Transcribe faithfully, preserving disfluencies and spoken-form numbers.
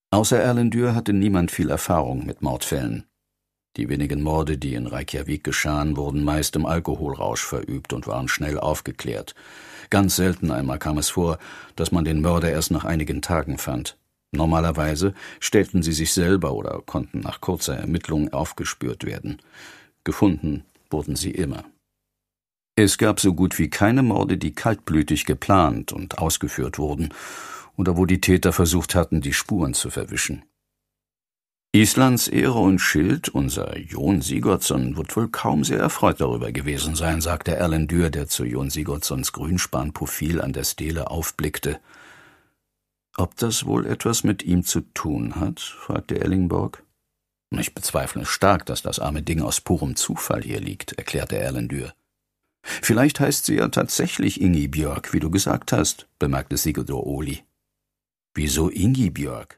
Außer Erlendur hatte niemand viel Erfahrung mit Mordfällen. Die wenigen Morde, die in Reykjavik geschahen, wurden meist im Alkoholrausch verübt und waren schnell aufgeklärt. Ganz selten einmal kam es vor, dass man den Mörder erst nach einigen Tagen fand. Normalerweise stellten sie sich selber oder konnten nach kurzer Ermittlung aufgespürt werden. Gefunden wurden sie immer. Es gab so gut wie keine Morde, die kaltblütig geplant und ausgeführt wurden oder wo die Täter versucht hatten, die Spuren zu verwischen. Islands Ehre und Schild, unser Jon Sigurdsson, wird wohl kaum sehr erfreut darüber gewesen sein, sagte Erlendur, der zu Jon Sigurdssons Grünspanprofil an der Stele aufblickte. »Ob das wohl etwas mit ihm zu tun hat?« fragte Erlingborg. »Ich bezweifle stark, dass das arme Ding aus purem Zufall hier liegt«, erklärte Erlendur. »Vielleicht heißt sie ja tatsächlich Ingibjörg, wie du gesagt hast«, bemerkte Sigurdur Óli. »Wieso Ingibjörg?«